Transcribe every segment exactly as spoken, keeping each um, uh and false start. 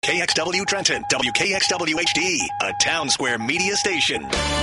K X W Trenton, W K X W H D, a Town Square media station.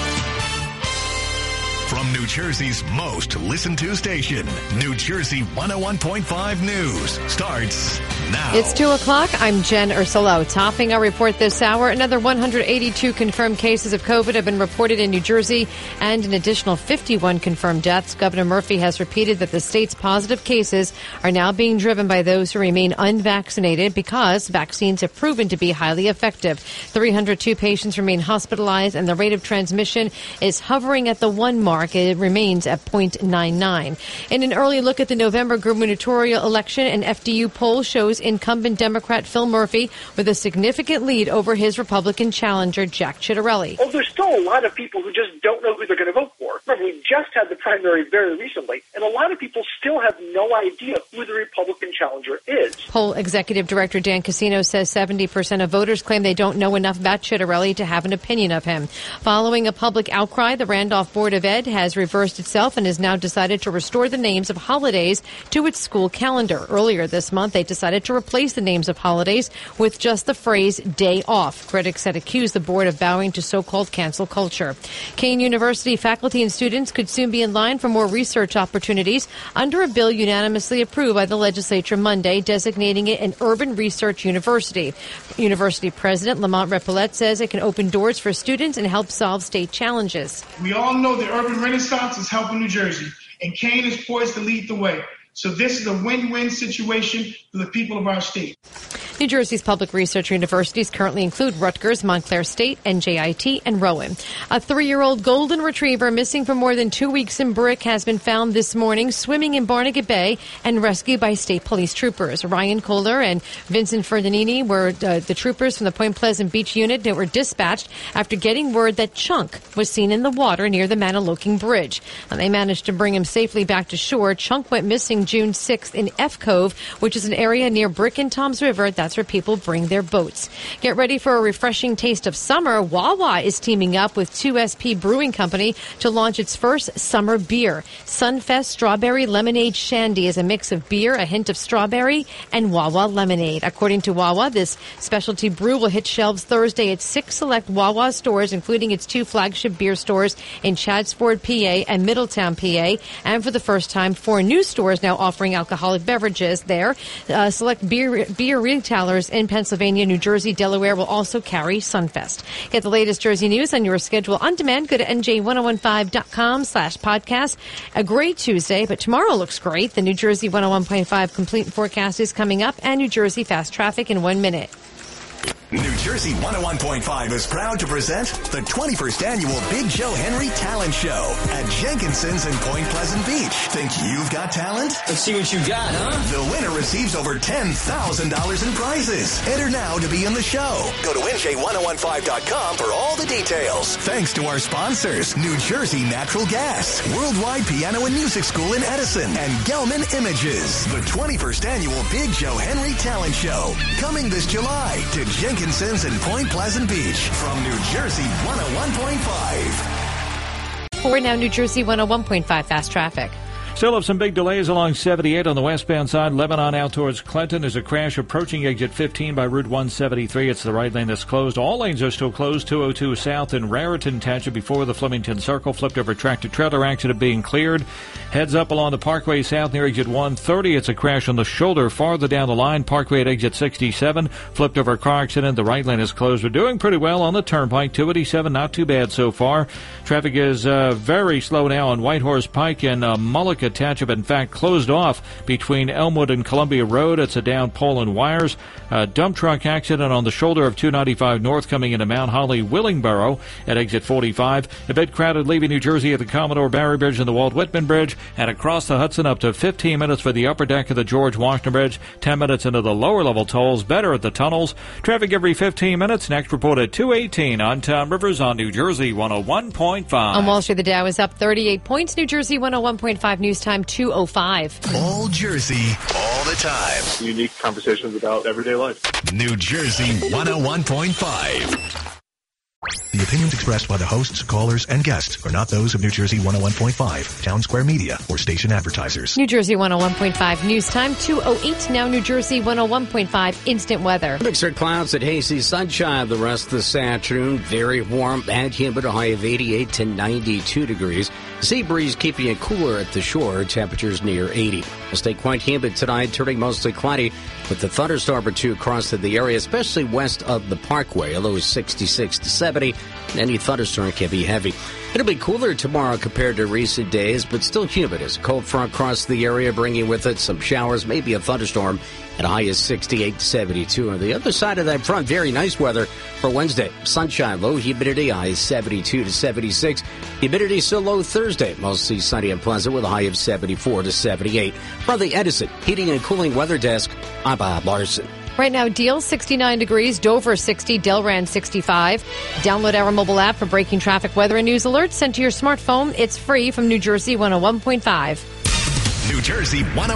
From New Jersey's most listened to station, New Jersey one oh one point five News starts now. It's two o'clock. I'm Jen Ursulo. Topping our report this hour, another one hundred eighty-two confirmed cases of COVID have been reported in New Jersey and an additional fifty-one confirmed deaths. Governor Murphy has repeated that the state's positive cases are now being driven by those who remain unvaccinated because vaccines have proven to be highly effective. three hundred two patients remain hospitalized and the rate of transmission is hovering at the one mark. It remains at zero point nine nine. In an early look at the November gubernatorial election, an F D U poll shows incumbent Democrat Phil Murphy with a significant lead over his Republican challenger, Jack Ciattarelli. Oh, there's still a lot of people who just don't know who they're going to vote for. Remember, we just had the primary very recently, and a lot of people still have no idea who the Republican challenger is. Poll Executive Director Dan Cassino says seventy percent of voters claim they don't know enough about Ciattarelli to have an opinion of him. Following a public outcry, the Randolph Board of Ed has reversed itself and has now decided to restore the names of holidays to its school calendar. Earlier this month, they decided to replace the names of holidays with just the phrase day off. Critics had accused the board of bowing to so-called cancel culture. Kean University faculty and students could soon be in line for more research opportunities under a bill unanimously approved by the legislature Monday, designating it an urban research university. University President Lamont Repollet says it can open doors for students and help solve state challenges. We all know the urban renaissance is helping New Jersey, and Kean is poised to lead the way. So this is a win-win situation for the people of our state. New Jersey's public research universities currently include Rutgers, Montclair State, N J I T, and Rowan. A three-year-old golden retriever missing for more than two weeks in Brick has been found this morning swimming in Barnegat Bay and rescued by state police troopers. Ryan Kohler and Vincent Ferdinini were uh, the troopers from the Point Pleasant Beach unit that were dispatched after getting word that Chunk was seen in the water near the Manaloking Bridge. And they managed to bring him safely back to shore. Chunk went missing June sixth in F Cove, which is an area near Brick and Toms River. That's where people bring their boats. Get ready for a refreshing taste of summer. Wawa is teaming up with two S P Brewing Company to launch its first summer beer. Sunfest Strawberry Lemonade Shandy is a mix of beer, a hint of strawberry, and Wawa lemonade. According to Wawa, this specialty brew will hit shelves Thursday at six select Wawa stores, including its two flagship beer stores in Chadsford, P A, and Middletown, P A. And for the first time, four new stores now offering alcoholic beverages there. Uh, select beer, beer retailers in Pennsylvania, New Jersey, Delaware will also carry Sunfest. Get the latest Jersey news on your schedule on demand. Go to N J ten fifteen dot com slash podcast. A great Tuesday, but tomorrow looks great. The New Jersey one oh one point five complete forecast is coming up, and New Jersey fast traffic in one minute. New Jersey one oh one point five is proud to present the twenty-first annual Big Joe Henry Talent Show at Jenkinson's in Point Pleasant Beach. Think you've got talent? Let's see what you got, huh? The winner receives over ten thousand dollars in prizes. Enter now to be in the show. Go to N J ten fifteen dot com for all the details. Thanks to our sponsors, New Jersey Natural Gas, Worldwide Piano and Music School in Edison, and Gelman Images. The twenty-first annual Big Joe Henry Talent Show, coming this July to Jenkinson's in Point Pleasant Beach from New Jersey one oh one point five. For now, New Jersey one oh one point five fast traffic. Still have some big delays along seventy-eight on the westbound side. Lebanon out towards Clinton. There's a crash approaching exit fifteen by Route one seventy-three. It's the right lane that's closed. All lanes are still closed. two oh two south in Raritan Township before the Flemington Circle. Flipped over tractor trailer accident being cleared. Heads up along the Parkway south near exit one thirty. It's a crash on the shoulder farther down the line. Parkway at exit sixty-seven. Flipped over car accident. The right lane is closed. We're doing pretty well on the turnpike. two eighty-seven, not too bad so far. Traffic is uh, very slow now on Whitehorse Pike and uh, Mullica Township. In fact, closed off between Elmwood and Columbia Road. It's a down pole and wires. A dump truck accident on the shoulder of two ninety-five north coming into Mount Holly, Willingboro at exit forty-five. A bit crowded leaving New Jersey at the Commodore Barry Bridge and the Walt Whitman Bridge, and across the Hudson up to fifteen minutes for the upper deck of the George Washington Bridge, ten minutes into the lower level tolls, better at the tunnels. Traffic every fifteen minutes. Next report at two eighteen on Tom Rivers on New Jersey one oh one point five. On Wall Street, the Dow is up thirty-eight points. New Jersey one oh one point five news time two oh five. All Jersey, all the time. Unique conversations about everyday life. New Jersey one oh one point five. The opinions expressed by the hosts, callers, and guests are not those of New Jersey one oh one point five, Town Square Media, or station advertisers. New Jersey one oh one point five news time, two oh eight. Now New Jersey one oh one point five instant weather. Mixed clouds and hazy sunshine the rest of this afternoon. Very warm and humid, a high of eighty-eight to ninety-two degrees. Sea breeze keeping it cooler at the shore. Temperatures near eighty. It'll stay quite humid tonight, turning mostly cloudy with a thunderstorm or two across the area, especially west of the Parkway. A low is sixty-six to seventy, and any thunderstorm can be heavy. It'll be cooler tomorrow compared to recent days, but still humid as a cold front across the area, bringing with it some showers, maybe a thunderstorm. And high is sixty-eight to seventy-two. On the other side of that front, very nice weather for Wednesday. Sunshine, low humidity, high is seventy-two to seventy-six. Humidity still low Thursday. Mostly sunny and pleasant with a high of seventy-four to seventy-eight. From the Edison Heating and Cooling Weather Desk, I'm Bob Larson. Right now, Deal sixty-nine degrees, Dover sixty, Delran sixty-five. Download our mobile app for breaking traffic, weather, and news alerts sent to your smartphone. It's free from New Jersey one oh one point five. New Jersey one oh